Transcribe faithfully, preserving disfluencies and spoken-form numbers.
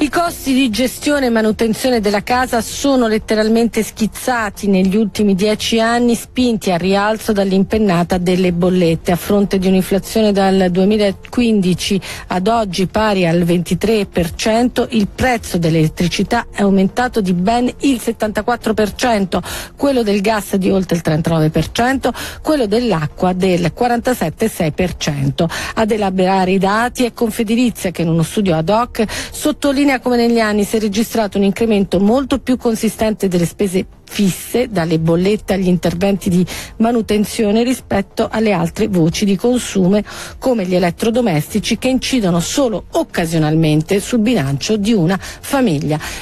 I costi di gestione e manutenzione della casa sono letteralmente schizzati negli ultimi dieci anni, spinti al rialzo dall'impennata delle bollette. A fronte di un'inflazione dal duemilaquindici ad oggi pari al ventitré per cento, il prezzo dell'elettricità è aumentato di ben il settantaquattro per cento, quello del gas di oltre il trentanove per cento, quello dell'acqua del quarantasette virgola sei per cento. Ad elaborare i dati è Confedilizia, che in uno studio ad hoc sottolinea come negli anni si è registrato un incremento molto più consistente delle spese fisse, dalle bollette agli interventi di manutenzione, rispetto alle altre voci di consumo come gli elettrodomestici, che incidono solo occasionalmente sul bilancio di una famiglia.